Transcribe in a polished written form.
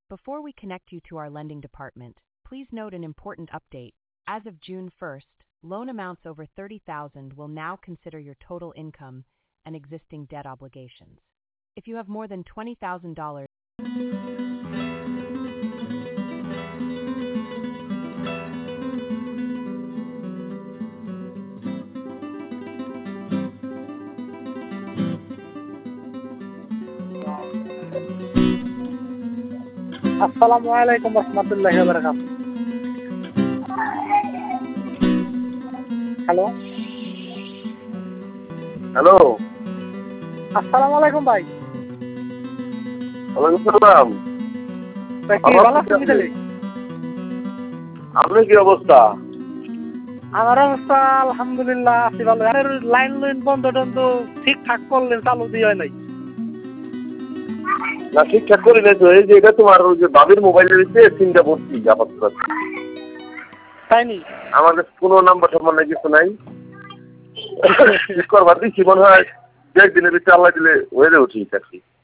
Before we connect you to our lending department, please note an important update. As of June 1st, loan amounts over $30,000 will now consider your total income and existing debt obligations. If you have more than $20,000, আসসালামু আলাইকুম রহমতুল্লাহি ওয়া বারাকাতুহু। Hello hello, আসসালামু আলাইকুম ভাই। ওয়ালাইকুম সালাম। কি ভালো আছেন মিতালি? আপনার কি অবস্থা? আমার অবস্থা আলহামদুলিল্লাহ আছি ভালো। আরে লাইন বন্ধ টন্ধ ঠিকঠাক করলেন, চালু দিয়ে হয় নাই। না, ঠিকঠাক করি নাই তো। এই যে এটা তোমার ওই যে বাবির মোবাইলের সিমটা ভর্তি আপাতত। তাই নি? আমার কাছে কোনো নাম্বার টাম্বার নাই, কিছু নাই। ঠিক করবার দিচ্ছি, মনে হয় দু একদিনের ভিতরে আল্লাহ দিলে হয়ে যাবে ঠিক আর কি।